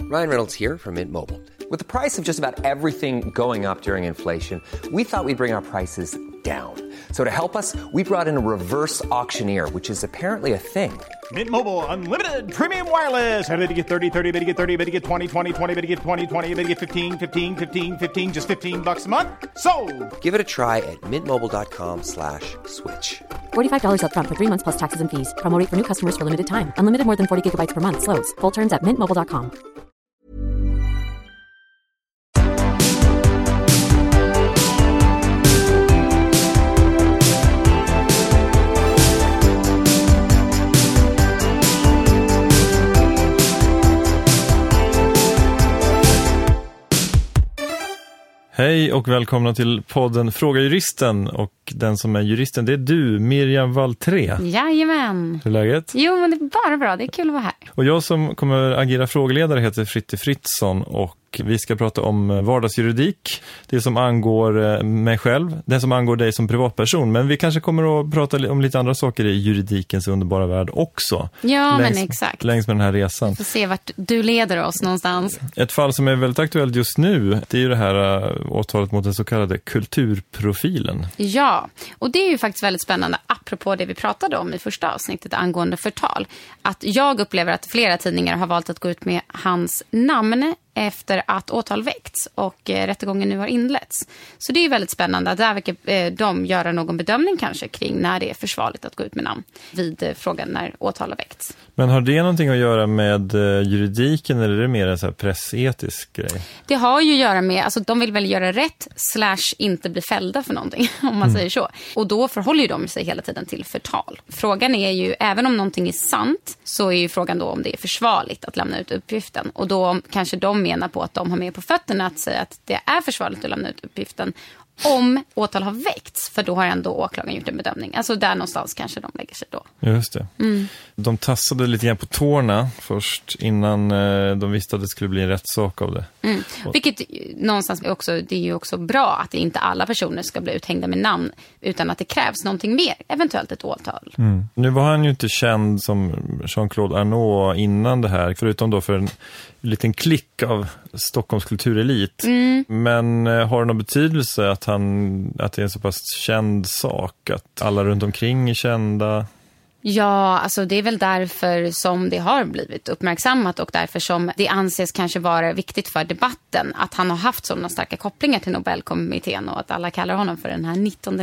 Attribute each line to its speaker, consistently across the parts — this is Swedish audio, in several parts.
Speaker 1: Ryan Reynolds here from Mint Mobile. With the price of just about everything going up during inflation, we thought we'd bring our prices down. So to help us, we brought in a reverse auctioneer, which is apparently a thing.
Speaker 2: Mint Mobile Unlimited Premium Wireless. How to get 30, 30, bit to get 30, bit to get 20, 20, 20, bit to get 20, 20, bit to get 15, 15, 15, 15, just $15 a month? Sold!
Speaker 1: Give it a try at mintmobile.com/switch.
Speaker 3: $45 up front for 3 months plus taxes and fees. Promo rate for new customers for limited time. Unlimited more than 40 gigabytes per month. Slows full terms at mintmobile.com.
Speaker 4: Hej och välkomna till podden Fråga Juristen, och den som är juristen, det är du, Miriam Valtré.
Speaker 5: Jajamän.
Speaker 4: Hur är läget?
Speaker 5: Jo, men det är bara bra, det är kul att vara här.
Speaker 4: Och jag som kommer agera frågeledare heter Fritte Fritzson, och vi ska prata om vardagsjuridik, det som angår mig själv, det som angår dig som privatperson. Men vi kanske kommer att prata om lite andra saker i juridikens underbara värld också.
Speaker 5: Ja, men exakt.
Speaker 4: Längs med den här resan.
Speaker 5: Vi får se vart du leder oss någonstans.
Speaker 4: Ett fall som är väldigt aktuellt just nu, det är ju det här åtalet mot den så kallade kulturprofilen.
Speaker 5: Ja, och det är ju faktiskt väldigt spännande, apropå det vi pratade om i första avsnittet angående förtal. Att jag upplever att flera tidningar har valt att gå ut med hans namn efter att åtal väckts och rättegången nu har inletts. Så det är ju väldigt spännande att där verkar de göra någon bedömning kanske kring när det är försvarligt att gå ut med namn vid frågan när åtal har väckts.
Speaker 4: Men har det någonting att göra med juridiken, eller är det mer en så här pressetisk grej?
Speaker 5: Det har ju att göra med, alltså de vill väl göra rätt / inte bli fällda för någonting, om man säger så. Och då förhåller ju de sig hela tiden till förtal. Frågan är ju, även om någonting är sant, så är ju frågan då om det är försvarligt att lämna ut uppgiften. Och då kanske de menar på att de har med på fötterna att säga att det är försvarligt att lämna ut uppgiften om åtal har väckts, för då har ändå åklagaren gjort en bedömning. Alltså där någonstans kanske de lägger sig då.
Speaker 4: Just det. De tassade lite grann på tårna först innan de visste att det skulle bli en rättssak av det.
Speaker 5: Vilket någonstans är också, det är ju också bra att det inte alla personer ska bli uthängda med namn, utan att det krävs någonting mer, eventuellt ett åtal.
Speaker 4: Nu var han ju inte känd som Jean-Claude Arnault innan det här, förutom då för en liten klick av Stockholms kulturelit. Men har det någon betydelse att det är en så pass känd sak, att alla runt omkring är kända?
Speaker 5: Ja, alltså det är väl därför som det har blivit uppmärksammat, och därför som det anses kanske vara viktigt för debatten att han har haft sådana starka kopplingar till Nobelkommittén, och att alla kallar honom för den här 19:e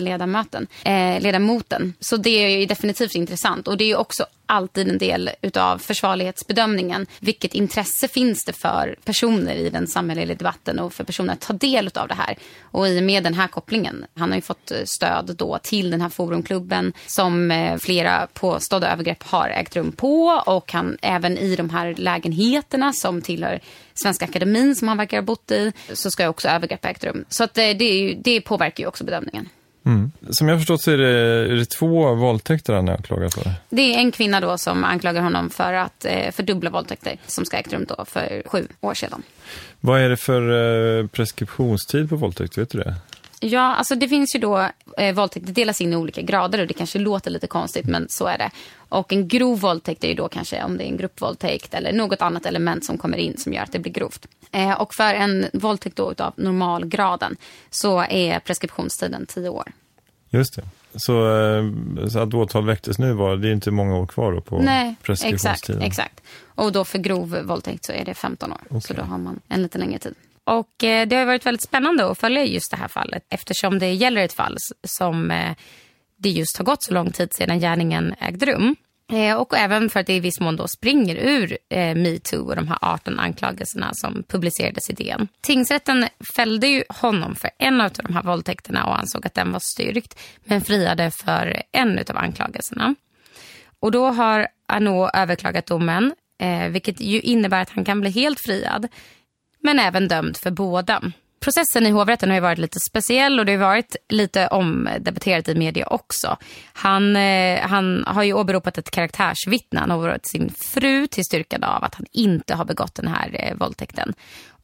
Speaker 5: ledamoten. Så det är ju definitivt intressant, och det är ju också alltid en del utav försvarlighetsbedömningen. Vilket intresse finns det för personer i den samhälleliga debatten och för personer att ta del av det här? Och i med den här kopplingen, han har ju fått stöd då till den här forumklubben som flera påstådda övergrepp har ägt rum på, och han även i de här lägenheterna som tillhör Svenska Akademin som han verkar ha bott i, så ska också övergrepp ägt rum. Så att det påverkar ju också bedömningen.
Speaker 4: Som jag förstått så är det 2 våldtäkter han är anklagad för.
Speaker 5: Det är en kvinna då som anklagar honom för dubbla våldtäkter som ska ägt rum då för 7 år sedan. Vad
Speaker 4: är det för preskriptionstid på våldtäkt, vet du det?
Speaker 5: Ja, alltså det finns ju då våldtäkt, det delas in i olika grader, och det kanske låter lite konstigt, men så är det. Och en grov våldtäkt är ju då kanske om det är en gruppvåldtäkt eller något annat element som kommer in som gör att det blir grovt. Och för en våldtäkt då utav normalgraden så är preskriptionstiden 10 år.
Speaker 4: Just det. Så att åtal väcktes nu det är inte många år kvar då på preskriptionstiden.
Speaker 5: Exakt. Och då för grov våldtäkt så är det 15 år. Okay. Så då har man en lite längre tid. Och det har varit väldigt spännande att följa just det här fallet, eftersom det gäller ett fall som det just har gått så lång tid sedan gärningen ägde rum. Och även för att det i viss mån då springer ur MeToo och de här 18 anklagelserna som publicerades i DN. Tingsrätten fällde ju honom för en av de här våldtäkterna och ansåg att den var styrkt, men friade för en av anklagelserna. Och då har Arnault överklagat domen, vilket ju innebär att han kan bli helt friad, men även dömd för båda. Processen i hovrätten har ju varit lite speciell, och det har varit lite omdebatterat i media också. Han har ju åberopat ett karaktärsvittne. Han har varit sin fru till styrkan av att han inte har begått den här våldtäkten.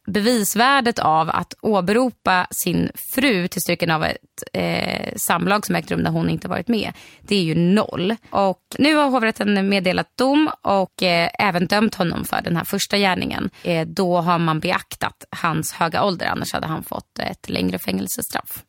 Speaker 5: bevisvärdet av att åberopa sin fru till styrkan av ett samlag som ägt rum när hon inte varit med, det är ju 0. Och nu har hovrätten meddelat dom och även dömt honom för den här första gärningen. Då har man beaktat hans höga ålder, annars hade han fått ett längre fängelsestraff.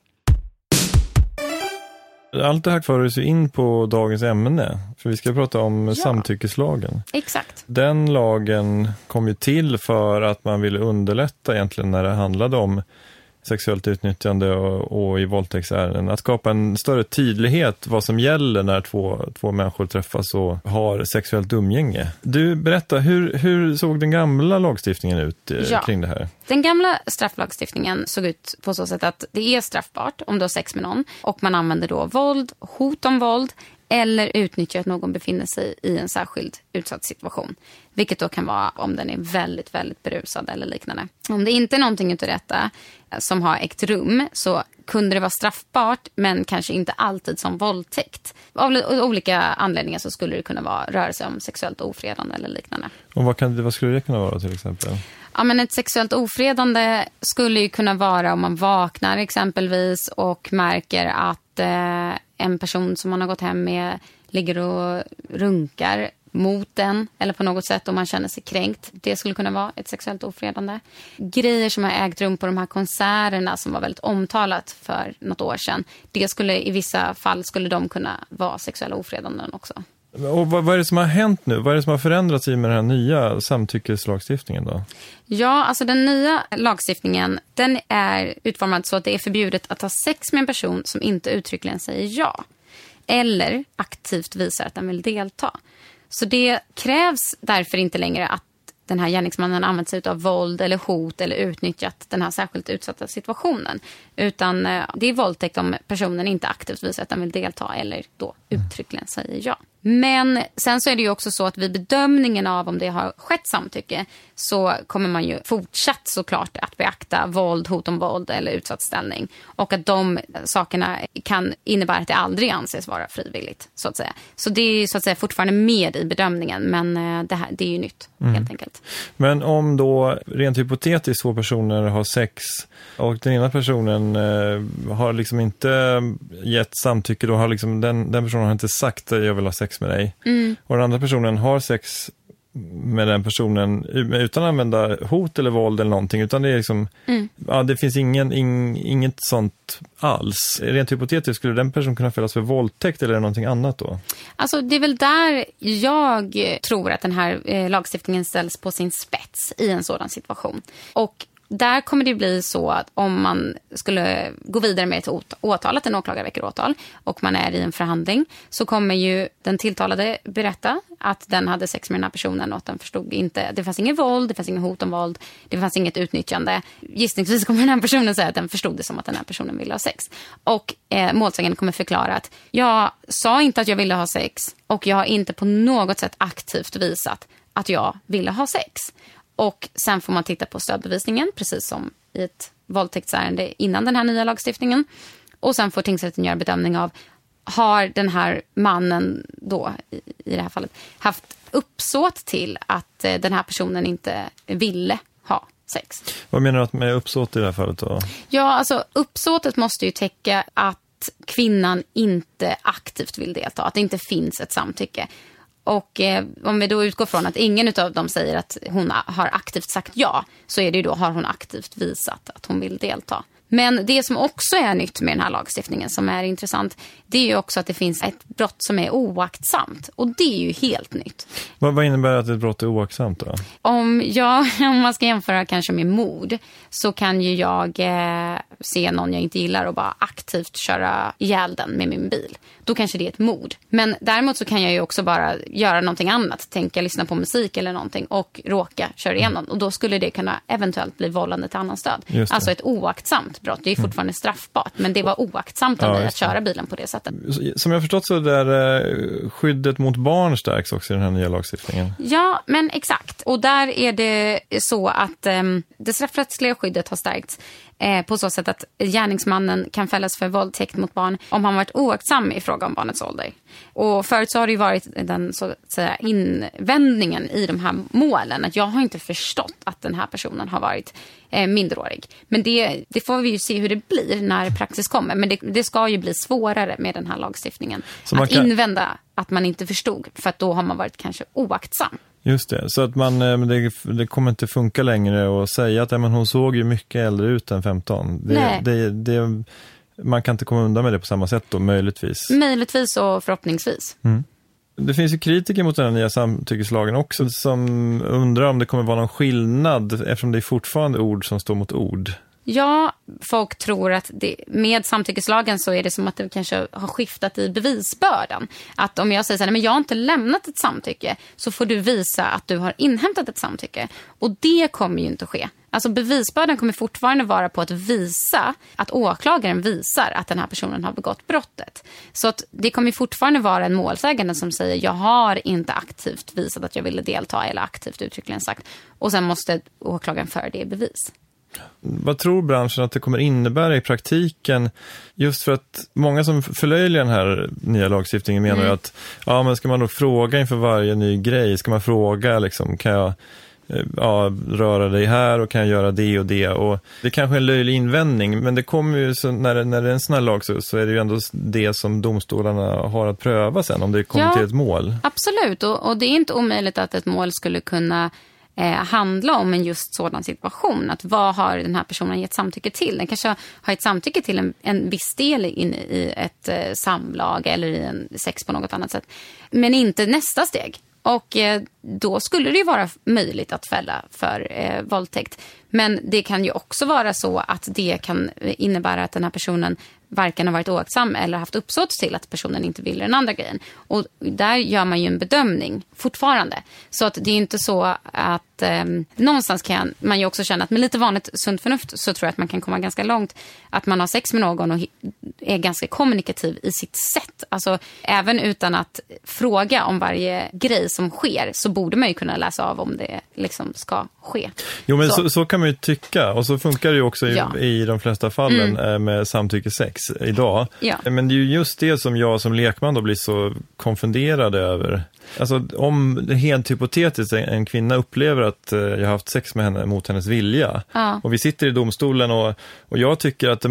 Speaker 4: Allt det här för oss in på dagens ämne, för vi ska prata om samtyckeslagen.
Speaker 5: Exakt.
Speaker 4: Den lagen kom ju till för att man ville underlätta egentligen när det handlade om sexuellt utnyttjande och i våldtäktsärenden. Att skapa en större tydlighet vad som gäller när två människor träffas och har sexuellt umgänge. Du, berätta, hur såg den gamla lagstiftningen ut kring det här?
Speaker 5: Den gamla strafflagstiftningen såg ut på så sätt att det är straffbart om du har sex med någon och man använder då våld, hot om våld eller utnyttjar att någon befinner sig i en särskild utsatt situation. Vilket då kan vara om den är väldigt, väldigt berusad eller liknande. Om det inte är någonting utav detta som har ägt rum så kunde det vara straffbart men kanske inte alltid som våldtäkt. Av olika anledningar så skulle det kunna röra sig om sexuellt ofredande eller liknande.
Speaker 4: Och vad skulle det kunna vara till exempel?
Speaker 5: Ja, men ett sexuellt ofredande skulle ju kunna vara om man vaknar exempelvis och märker att en person som man har gått hem med ligger och runkar mot den eller på något sätt om man känner sig kränkt. Det skulle kunna vara ett sexuellt ofredande. Grejer som har ägt rum på de här konserterna som var väldigt omtalat för något år sedan. Det skulle i vissa fall skulle de kunna vara sexuella ofredanden också.
Speaker 4: Och vad är det som har hänt nu? Vad är det som har förändrats i med den här nya samtyckeslagstiftningen då?
Speaker 5: Ja, alltså den nya lagstiftningen, den är utformad så att det är förbjudet att ha sex med en person som inte uttryckligen säger ja. Eller aktivt visar att den vill delta. Så det krävs därför inte längre att den här gärningsmannen använt sig av våld eller hot eller utnyttjat den här särskilt utsatta situationen. Utan det är våldtäkt om personen inte aktivt visar att den vill delta eller då uttryckligen säger ja. Men sen så är det ju också så att vid bedömningen av om det har skett samtycke så kommer man ju fortsatt såklart att beakta våld, hot om våld eller utsatt ställning. Och att de sakerna kan innebära att det aldrig anses vara frivilligt så att säga. Så det är så att säga fortfarande med i bedömningen men det är ju nytt helt enkelt. Men
Speaker 4: om då rent hypotetiskt två personer har sex och den ena personen har liksom inte gett samtycke, då har liksom den personen har inte sagt att jag vill ha sex med dig. Och den andra personen har sex med den personen utan att använda hot eller våld eller någonting, utan det är liksom det finns inget sånt alls. Rent hypotetiskt skulle den personen kunna fällas för våldtäkt eller någonting annat då? Alltså
Speaker 5: det är väl där jag tror att den här lagstiftningen ställs på sin spets i en sådan situation. Och där kommer det bli så att om man skulle gå vidare med ett åtal, att en åklagare väcker åtal och man är i en förhandling, så kommer ju den tilltalade berätta att den hade sex med den här personen och att den förstod inte, det fanns inget våld, det fanns inget hot om våld, det fanns inget utnyttjande. Gissningsvis kommer den här personen säga att den förstod det som att den här personen ville ha sex. Och målsäganden kommer förklara att jag sa inte att jag ville ha sex och jag har inte på något sätt aktivt visat att jag ville ha sex. Och sen får man titta på stödbevisningen, precis som i ett våldtäktsärende innan den här nya lagstiftningen. Och sen får tingsrätten göra bedömning av, har den här mannen då, i det här fallet, haft uppsåt till att den här personen inte ville ha sex.
Speaker 4: Vad menar du med uppsåt i det här fallet då?
Speaker 5: Ja, alltså uppsåtet måste ju täcka att kvinnan inte aktivt vill delta, att det inte finns ett samtycke. Och om vi då utgår från att ingen av dem säger att hon har aktivt sagt ja, så är det ju då, har hon aktivt visat att hon vill delta. Men det som också är nytt med den här lagstiftningen som är intressant, det är ju också att det finns ett brott som är oaktsamt. Och det är ju helt nytt.
Speaker 4: Vad innebär att ett brott är oaktsamt då?
Speaker 5: Om man ska jämföra kanske med mord, så kan ju jag se någon jag inte gillar och bara aktivt köra ihjäl den med min bil. Då kanske det är ett mord. Men däremot så kan jag ju också bara göra någonting annat. Tänka, lyssna på musik eller någonting och råka köra igenom. Och då skulle det kunna eventuellt bli vållande till annan stöd. Alltså ett oaktsamt brott. Det är fortfarande straffbart. Men det var oaktsamt av mig att köra bilen på det sättet.
Speaker 4: Som jag förstått så där skyddet mot barn stärks också i den här nya lagstiftningen.
Speaker 5: Ja, men exakt. Och där är det så att det straffrättsliga skyddet har stärkts. på så sätt att gärningsmannen kan fällas för våldtäkt mot barn om han varit oaktsam i fråga om barnets ålder. Och förut så har det ju varit den så att säga invändningen i de här målen att jag har inte förstått att den här personen har varit minderårig. Men det får vi ju se hur det blir när praxis kommer. Men det ska ju bli svårare med den här lagstiftningen. Så att invända att man inte förstod, för att då har man varit kanske oaktsam.
Speaker 4: Just det, så att det kommer inte funka längre att säga att men hon såg ju mycket äldre ut än 15. Man kan inte komma undan med det på samma sätt då, möjligtvis.
Speaker 5: Möjligtvis och förhoppningsvis.
Speaker 4: Mm. Det finns ju kritiker mot den här nya samtyckeslagen också som undrar om det kommer vara någon skillnad eftersom det är fortfarande ord som står mot ord.
Speaker 5: Ja, folk tror att med samtyckeslagen så är det som att det kanske har skiftat i bevisbördan. Att om jag säger så här, men jag har inte lämnat ett samtycke, så får du visa att du har inhämtat ett samtycke. Och det kommer ju inte att ske. Alltså bevisbördan kommer fortfarande vara på att visa, att åklagaren visar att den här personen har begått brottet. Så att det kommer fortfarande vara en målsägande som säger jag har inte aktivt visat att jag ville delta eller aktivt uttryckligen sagt. Och sen måste åklagaren föra det i bevis.
Speaker 4: Vad tror branschen att det kommer innebära i praktiken? Just för att många som förlöjligar den här nya lagstiftningen menar ju att men ska man då fråga inför varje ny grej? Ska man fråga liksom, kan jag röra dig här och kan jag göra det och det? Och det är kanske en löjlig invändning, men det kommer ju när det är en sån här lag så är det ju ändå det som domstolarna har att pröva sen om det kommer till ett mål. Absolut,
Speaker 5: och det är inte omöjligt att ett mål skulle kunna handla om en just sådan situation. Att vad har den här personen gett samtycke till? Den kanske har ett samtycke till en viss del in i ett samlag eller i en sex på något annat sätt. Men inte nästa steg. Och då skulle det ju vara möjligt att fälla för våldtäkt. Men det kan ju också vara så att det kan innebära att den här personen varken har varit oaktsam eller haft uppsåt till att personen inte vill den andra grejen. Och där gör man ju en bedömning fortfarande. Så att det är inte så att någonstans kan man ju också känna att med lite vanligt sunt förnuft så tror jag att man kan komma ganska långt. Att man har sex med någon och är ganska kommunikativ i sitt sätt. Alltså även utan att fråga om varje grej som sker så borde man ju kunna läsa av om det liksom ska ske.
Speaker 4: Jo, men så kan man ju tycka. Och så funkar det ju också i de flesta fallen med samtycke sex idag. Ja. Men det är ju just det som jag som lekman då blir så konfunderad över. Alltså om det helt hypotetiskt en kvinna upplever att jag har haft sex med henne mot hennes vilja och vi sitter i domstolen och jag tycker att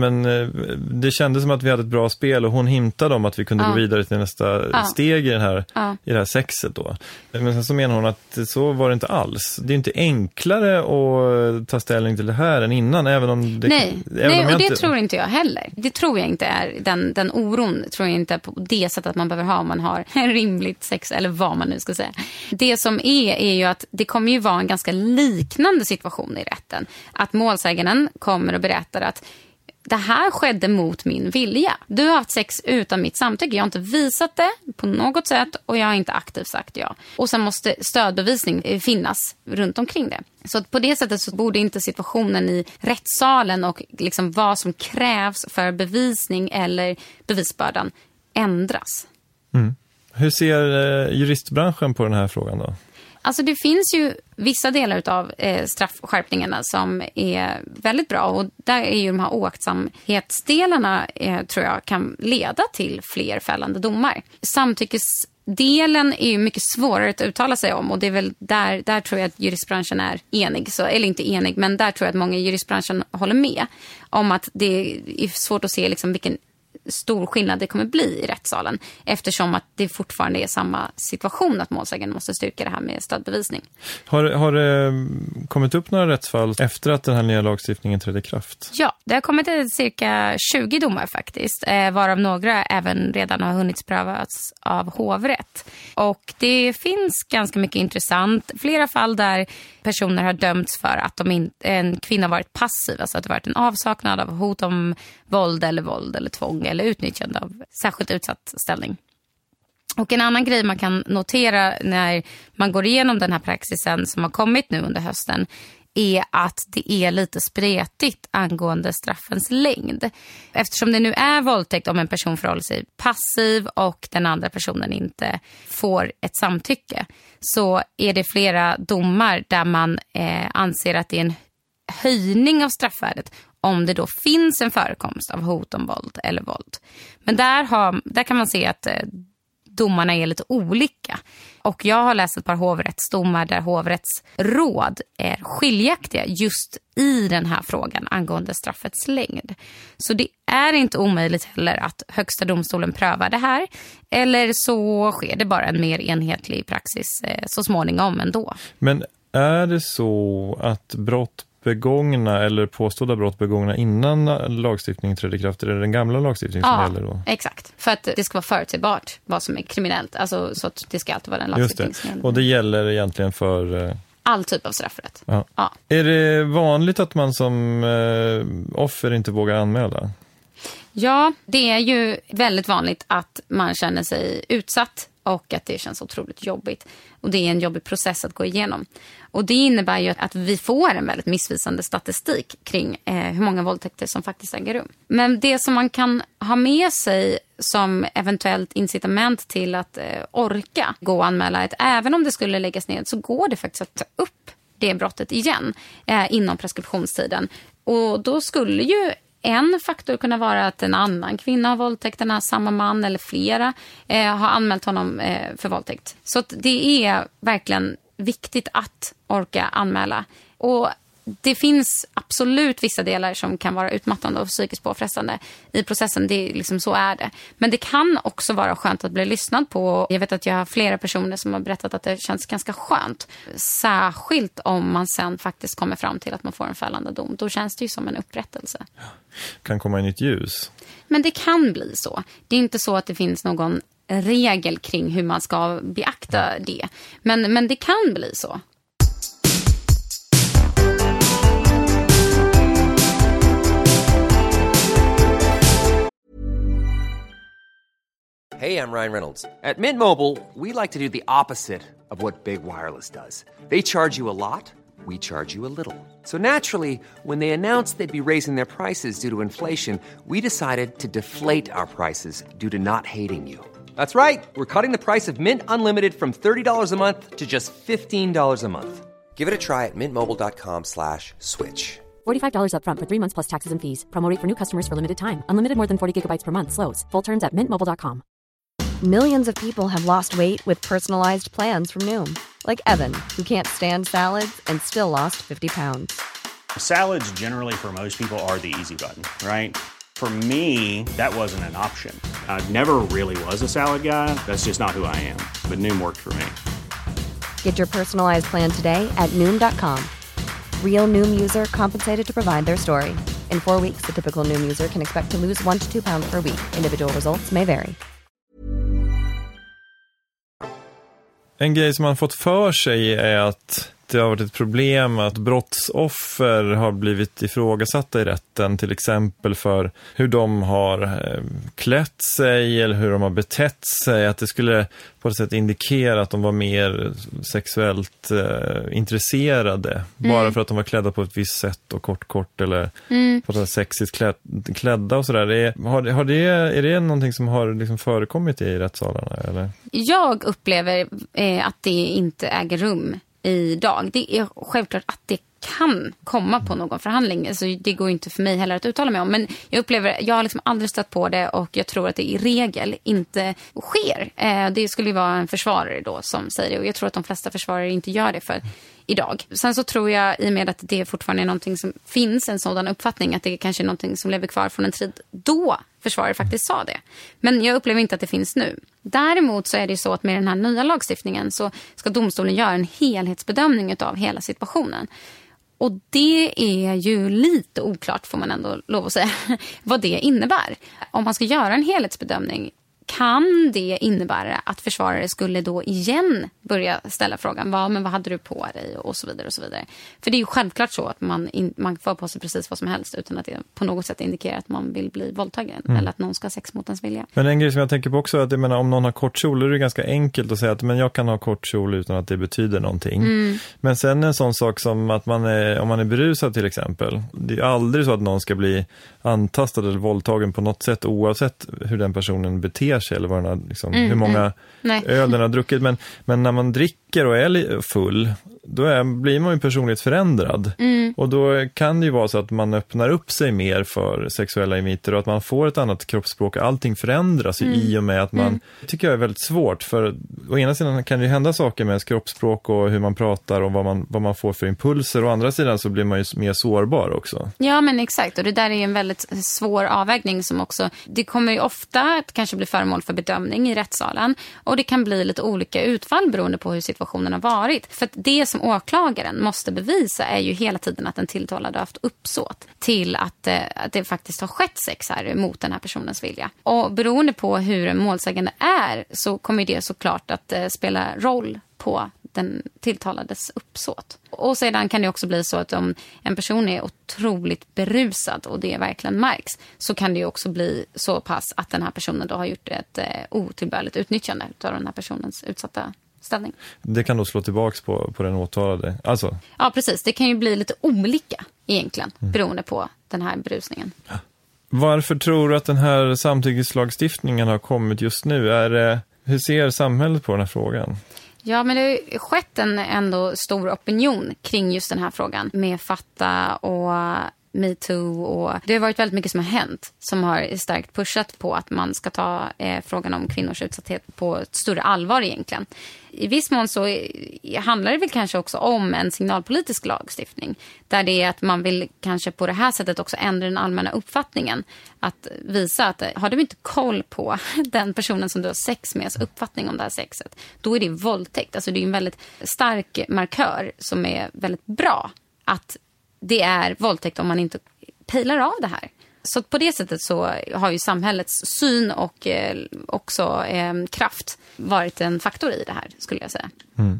Speaker 4: det kändes som att vi hade ett bra spel och hon hintade om att vi kunde gå vidare till nästa steg i i det här sexet då. Men sen så menar hon att så var det inte alls. Det är inte enklare att ta ställning till det här än innan, även om det...
Speaker 5: Nej, och det tror inte jag heller. Det tror jag inte är den oron tror jag inte på det sättet att man behöver ha om man har en rimligt sex eller vad man nu ska säga. Det som är ju att det kommer ju vara en ganska liknande situation i rätten. Att målsägaren kommer och berättar att det här skedde mot min vilja. Du har haft sex utan mitt samtycke. Jag har inte visat det på något sätt och jag har inte aktivt sagt ja. Och sen måste stödbevisning finnas runt omkring det. Så att på det sättet så borde inte situationen i rättssalen och liksom vad som krävs för bevisning eller bevisbördan ändras.
Speaker 4: Mm. Hur ser juristbranschen på den här frågan då?
Speaker 5: Alltså det finns ju vissa delar av straffskärpningarna som är väldigt bra och där är ju de här oaktsamhetsdelarna tror jag kan leda till fler fällande domar. Samtyckesdelen är ju mycket svårare att uttala sig om och det är väl där tror jag att juristbranschen är enig, eller inte enig, men där tror jag att många i juristbranschen håller med om att det är svårt att se liksom vilken stor skillnad det kommer bli i rättssalen eftersom att det fortfarande är samma situation att målsägaren måste styrka det här med stödbevisning.
Speaker 4: Har det kommit upp några rättsfall efter att den här nya lagstiftningen trädde i kraft?
Speaker 5: Ja, det har kommit cirka 20 domar faktiskt, varav några även redan har hunnit prövas av hovrätt. Och det finns ganska mycket intressant. Flera fall där personer har dömts för att en kvinna varit passiv, alltså att det varit en avsaknad av hot om våld eller tvång eller utnyttjande av särskilt utsatt ställning. Och en annan grej man kan notera när man går igenom den här praxisen som har kommit nu under hösten är att det är lite spretigt angående straffens längd. Eftersom det nu är våldtäkt om en person förhåller sig passiv och den andra personen inte får ett samtycke så är det flera domar där man anser att det är en höjning av straffvärdet om det då finns en förekomst av hot om våld eller våld. Men där kan man se att domarna är lite olika. Och jag har läst ett par hovrättsdomar där hovrättsråd är skiljaktiga just i den här frågan angående straffets längd. Så det är inte omöjligt heller att högsta domstolen prövar det här. Eller så sker det bara en mer enhetlig praxis så småningom ändå. Men
Speaker 4: är det så att brott begångna eller påstådda brott begångna innan lagstiftningen trädde i kraft, är det den gamla lagstiftningen som gäller då?
Speaker 5: Ja, exakt. För att det ska vara förutsägbart vad som är kriminellt. Alltså, så att det ska alltid vara den lagstiftningen som gäller.
Speaker 4: Och det gäller egentligen för
Speaker 5: all typ av straffrätt.
Speaker 4: Ja. Ja. Är det vanligt att man som offer inte vågar anmäla?
Speaker 5: Ja, det är ju väldigt vanligt att man känner sig utsatt och att det känns otroligt jobbigt. Och det är en jobbig process att gå igenom. Och det innebär ju att vi får en väldigt missvisande statistik kring hur många våldtäkter som faktiskt äger rum. Men det som man kan ha med sig som eventuellt incitament till att orka gå och anmäla ett, även om det skulle läggas ned, så går det faktiskt att ta upp det brottet igen inom preskriptionstiden. Och då skulle ju en faktor kunna vara att en annan kvinna har våldtäkt den här samma man eller flera har anmält honom för våldtäkt. Så att det är verkligen viktigt att orka anmäla. Och det finns absolut vissa delar som kan vara utmattande och psykiskt påfrestande i processen. Det är liksom, så är det. Men det kan också vara skönt att bli lyssnad på. Jag vet att jag har flera personer som har berättat att det känns ganska skönt. Särskilt om man sen faktiskt kommer fram till att man får en fällande dom. Då känns det ju som en upprättelse.
Speaker 4: Kan komma i nytt ljus.
Speaker 5: Men det kan bli så. Det är inte så att det finns någon regel kring hur man ska beakta det. Men det kan bli så.
Speaker 1: Hey, I'm Ryan Reynolds. At Mint Mobile, we like to do the opposite of what Big Wireless does. They charge you a lot, we charge you a little. So naturally, when they announced they'd be raising their prices due to inflation, we decided to deflate our prices due to not hating you. That's right. We're cutting the price of Mint Unlimited from $30 a month to just $15 a month. Give it a try at mintmobile.com/switch.
Speaker 3: $45 up front for 3 months plus taxes and fees. Promo rate for new customers for limited time. Unlimited more than 40 gigabytes per month. Slows full terms at mintmobile.com.
Speaker 6: Millions of people have lost weight with personalized plans from Noom. Like Evan, who can't stand salads and still lost 50 pounds.
Speaker 7: Salads generally for most people are the easy button, right? For me, that wasn't an option. I never really was a salad guy. That's just not who I am. But Noom worked for me.
Speaker 6: Get your personalized plan today at Noom.com. Real Noom user compensated to provide their story. In 4 weeks, the typical Noom user can expect to lose 1 to 2 pounds per week. Individual results may vary.
Speaker 4: En grej som man fått för sig är att det har varit ett problem att brottsoffer har blivit ifrågasatta i rätten, till exempel för hur de har klätt sig eller hur de har betett sig, att det skulle på ett sätt indikera att de var mer sexuellt intresserade bara för att de var klädda på ett visst sätt och kort eller på ett sexigt klädda och sådär. Är det någonting som har liksom förekommit i rättssalarna? Eller?
Speaker 5: Jag upplever att det inte äger rum idag. Det är självklart att det kan komma på någon förhandling. Alltså, det går inte för mig heller att uttala mig om. Men jag har liksom aldrig stött på det och jag tror att det i regel inte sker. Det skulle ju vara en försvarare då som säger det. Och jag tror att de flesta försvarare inte gör det för idag. Sen så tror jag i och med att det fortfarande är någonting som finns, en sådan uppfattning att det kanske är någonting som lever kvar från en tid då försvarare faktiskt sa det. Men jag upplever inte att det finns nu. Däremot så är det så att med den här nya lagstiftningen så ska domstolen göra en helhetsbedömning av hela situationen. Och det är ju lite oklart, får man ändå lov att säga, vad det innebär. Om man ska göra en helhetsbedömning, kan det innebära att försvarare skulle då igen börja ställa frågan men vad hade du på dig och så vidare och så vidare. För det är ju självklart så att man får på sig precis vad som helst utan att det på något sätt indikerar att man vill bli våldtagen eller att någon ska ha sex mot ens vilja.
Speaker 4: Men en grej som jag tänker på också är att om någon har kort kjol är det ganska enkelt att säga att men jag kan ha kort kjol utan att det betyder någonting. Men sen en sån sak som att om man är berusad till exempel, det är aldrig så att någon ska bli antastad eller våldtagen på något sätt oavsett hur den personen beter sig eller vad den har, liksom, hur många öl den har druckit. Men när man dricker dricker och är full, då blir man ju personligt förändrad. Och då kan det ju vara så att man öppnar upp sig mer för sexuella inviter och att man får ett annat kroppsspråk. Allting förändras ju i och med att man, tycker jag är väldigt svårt. För å ena sidan kan det ju hända saker med ens kroppsspråk och hur man pratar och vad man får för impulser. Å andra sidan så blir man ju mer sårbar också. Ja,
Speaker 5: men exakt. Och det där är en väldigt svår avvägning som också, det kommer ju ofta att kanske bli föremål för bedömning i rättssalen. Och det kan bli lite olika utfall beroende på hur situationen har varit. För att det som åklagaren måste bevisa är ju hela tiden att den tilltalade har haft uppsåt till att det faktiskt har skett sex här mot den här personens vilja. Och beroende på hur en målsägande är så kommer det såklart att spela roll på den tilltalades uppsåt. Och sedan kan det också bli så att om en person är otroligt berusad och det verkligen märks, så kan det ju också bli så pass att den här personen då har gjort ett otillbörligt utnyttjande av den här personens utsatta ställning.
Speaker 4: Det kan då slå tillbaks på den åtalade. Alltså.
Speaker 5: Ja, precis. Det kan ju bli lite olika egentligen beroende på den här berusningen.
Speaker 4: Ja. Varför tror du att den här samtyckeslagstiftningen har kommit just nu? Hur ser samhället på den här frågan?
Speaker 5: Ja, men det har skett en ändå stor opinion kring just den här frågan med Fatta och MeToo, och det har varit väldigt mycket som har hänt som har starkt pushat på att man ska ta frågan om kvinnors utsatthet på ett större allvar egentligen. I viss mån så handlar det väl kanske också om en signalpolitisk lagstiftning där det är att man vill kanske på det här sättet också ändra den allmänna uppfattningen, att visa att har du inte koll på den personen som du har sex med, uppfattning om det här sexet, då är det våldtäkt. Alltså det är en väldigt stark markör som är väldigt bra att det är våldtäkt om man inte pejlar av det här. Så på det sättet så har ju samhällets syn och också kraft varit en faktor i det här, skulle jag säga.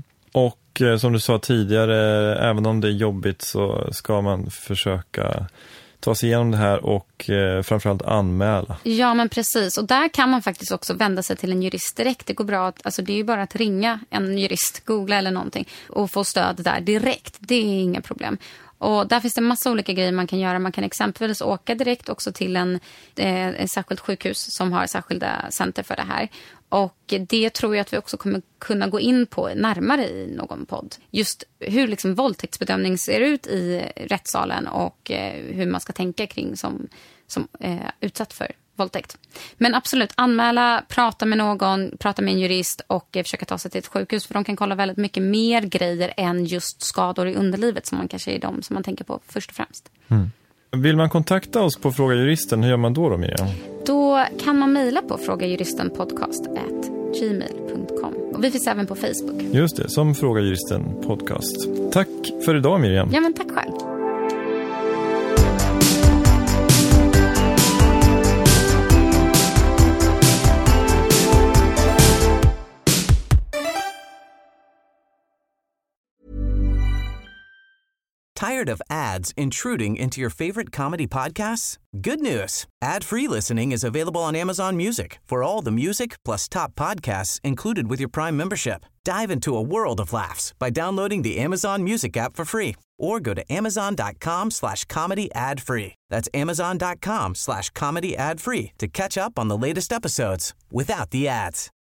Speaker 4: Och som du sa tidigare, även om det är jobbigt så ska man försöka ta sig igenom det här och framförallt anmäla. Ja, men precis. Och där kan man faktiskt också vända sig till en jurist direkt. Det går bra alltså det är ju bara att ringa en jurist, googla eller någonting och få stöd där direkt. Det är inga problem. Och där finns det en massa olika grejer man kan göra. Man kan exempelvis åka direkt också till en särskilt sjukhus som har särskilda center för det här. Och det tror jag att vi också kommer kunna gå in på närmare i någon podd. Just hur liksom våldtäktsbedömning ser ut i rättssalen och hur man ska tänka kring som utsatt för våldtäkt. Men absolut, anmäla, prata med någon, prata med en jurist och försöka ta sig till ett sjukhus, för de kan kolla väldigt mycket mer grejer än just skador i underlivet som man kanske är de som man tänker på först och främst. Vill man kontakta oss på Fråga Juristen, hur gör man då Miriam?
Speaker 5: Då kan man mejla på frågajuristenpodcast@gmail.com. Och vi finns även på Facebook.
Speaker 4: Just det, som Fråga Juristen podcast. Tack för idag Miriam.
Speaker 5: Ja, men tack själv.
Speaker 8: Tired of ads intruding into your favorite comedy podcasts? Good news. Ad-free listening is available on Amazon Music for all the music plus top podcasts included with your Prime membership. Dive into a world of laughs by downloading the Amazon Music app for free or go to amazon.com/comedy ad-free. That's amazon.com/comedy ad-free to catch up on the latest episodes without the ads.